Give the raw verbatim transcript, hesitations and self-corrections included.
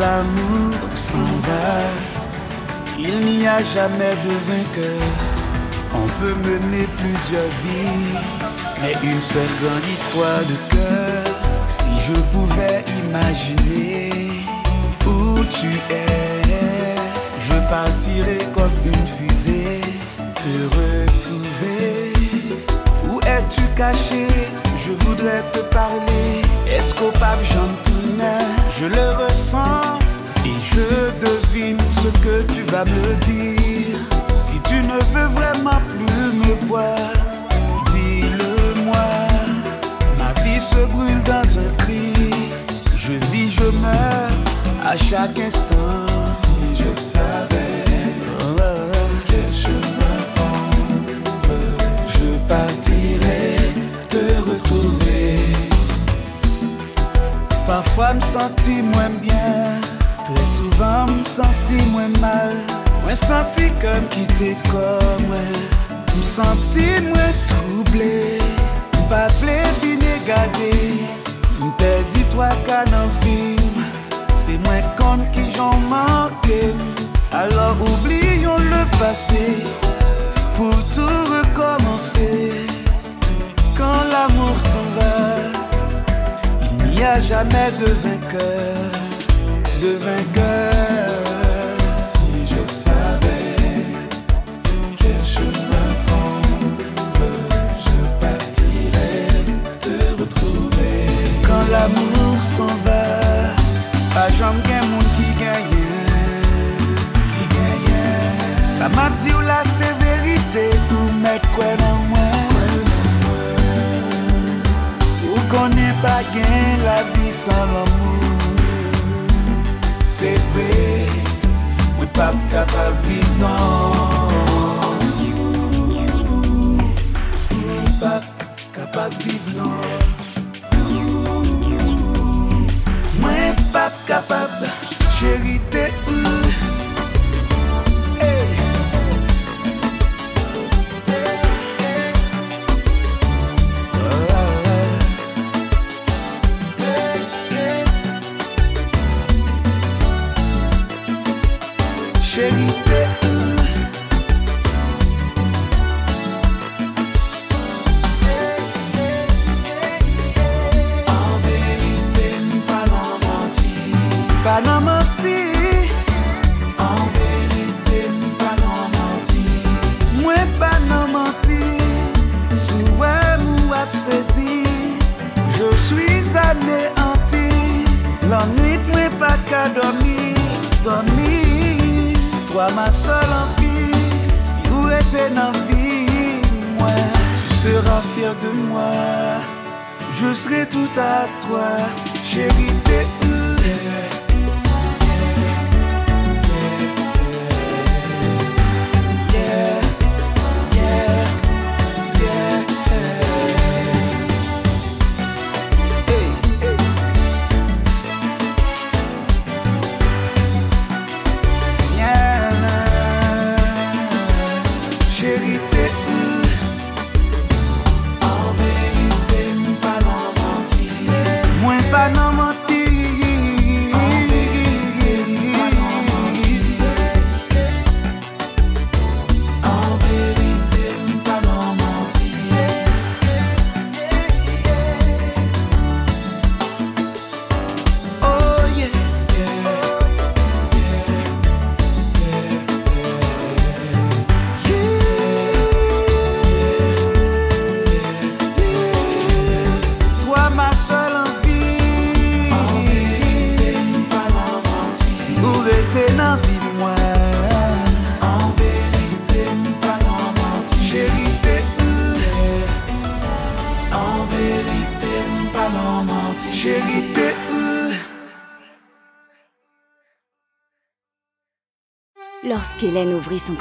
l'amour s'en va, il n'y a jamais de vainqueur. On peut mener plusieurs vies, mais une seule grande histoire de cœur. Si je pouvais imaginer où tu es, je partirais comme une fusée, te retrouver. Où es-tu caché? Je voudrais te parler. Est-ce qu'au pape Jean Tourneur, je le ressens et je devine ce que tu vas me dire. Si tu ne veux vraiment plus me voir, dis-le-moi. Ma vie se brûle dans un cri. Je vis, je meurs à chaque instant. Si je savais oh, quel chemin prendre, je partirais te retrouver. Parfois me sentis moins bien, très souvent me sentis moins mal. Moi senti comme quitter comme me senti moins troublé. Pas vle garder, perdu toi qu'à n'en vivre. C'est moins comme qui j'en manqué. Alors oublions le passé pour tout recommencer. Quand l'amour s'en va, il n'y a jamais de vainqueur, de vainqueur. Si je savais quel chemin prendre, je partirais te retrouver. Quand l'amour s'en va, pas jamais qu'un monde qui gagne, qui gagne. Ça m'a dit ou la sévérité, ou mettre quoi dans moi. Ou qu'on n'est pas gain la vie sans l'amour. C'est vrai, oui pas capable de vivre non. Pas capable de vivre non. Moi pas capable, chérie t'es où? Chérie, t'es où? En vérité, pas n'en mentir. Pas n'en mentir. En vérité, pas n'en mentir. Moi, pas n'en mentir. Sous un mou saisi, je suis anéanti. L'ennui, moi, pas qu'à dormir, dormir. Toi ma seule envie, si où était dans vie, moi, tu seras fier de moi, je serai tout à toi, chérie t'es où? Chérie, t'es où? Lorsqu'Hélène ouvrit son